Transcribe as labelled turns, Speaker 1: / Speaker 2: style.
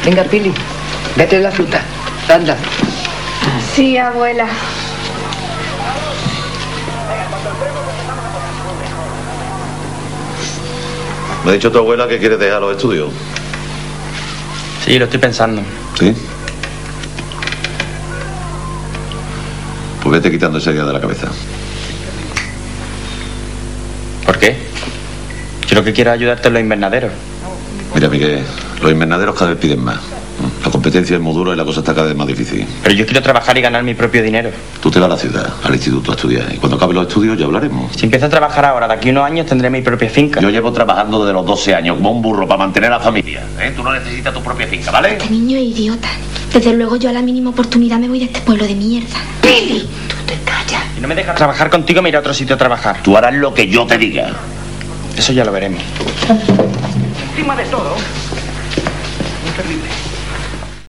Speaker 1: Venga, Pili, vete la fruta. Anda.
Speaker 2: Sí, abuela.
Speaker 3: Me ha dicho tu abuela que quieres dejar los estudios.
Speaker 4: Sí, lo estoy pensando.
Speaker 3: ¿Sí? Pues vete quitando esa idea de la cabeza.
Speaker 4: ¿Por qué? Yo lo que quiero es ayudarte en los invernaderos.
Speaker 3: Mira, Miguel, los invernaderos cada vez piden más. La competencia es muy dura y la cosa está cada vez más difícil.
Speaker 4: Pero yo quiero trabajar y ganar mi propio dinero.
Speaker 3: Tú te vas a la ciudad, al instituto a estudiar. Y cuando acabe los estudios ya hablaremos.
Speaker 4: Si empiezo a trabajar ahora, de aquí a unos años tendré mi propia finca.
Speaker 3: Yo llevo trabajando desde los 12 años como un burro para mantener a la familia. Tú no necesitas tu propia finca, ¿vale?
Speaker 5: Este niño es idiota. Desde luego yo a la mínima oportunidad me voy de este pueblo de mierda.
Speaker 1: Pili, tú te callas.
Speaker 4: Si no me dejas trabajar contigo, me iré a otro sitio a trabajar.
Speaker 3: Tú harás lo que yo te diga.
Speaker 4: Eso ya lo veremos.
Speaker 6: Encima de todo, un terrible.